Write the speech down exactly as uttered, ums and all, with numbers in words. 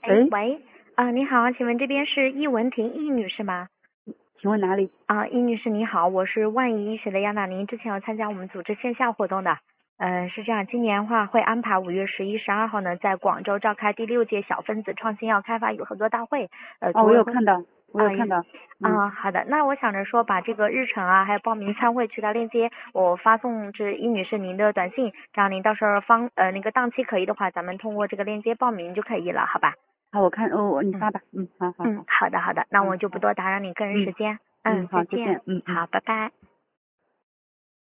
哎， 喂， 喂，啊、你好，请问这边是易文婷易女士吗？ 请问哪里？ 啊、易女士你好，我是万宜医学的亚娜，您之前有参加我们组织线下活动的。嗯、是这样，今年的话会安排五月十一、十二号呢，在广州召开第六届小分子创新药开发与合作大会。呃， 哦，我组委会有看到，我有啊，也看到。嗯， 啊，好的，那我想着说把这个日程啊，还有报名参会渠道链接，我发送至易女士您的短信，这样您到时候方呃那个档期可以的话，咱们通过这个链接报名就可以了，好吧？ 好，我看，哦，我你嗯。 发吧。嗯，好好嗯， 好。 好的好的，那嗯， 我就不好。 多打扰你个人时嗯间。 嗯， 嗯，再好，再见。 见。嗯嗯。 好，拜拜。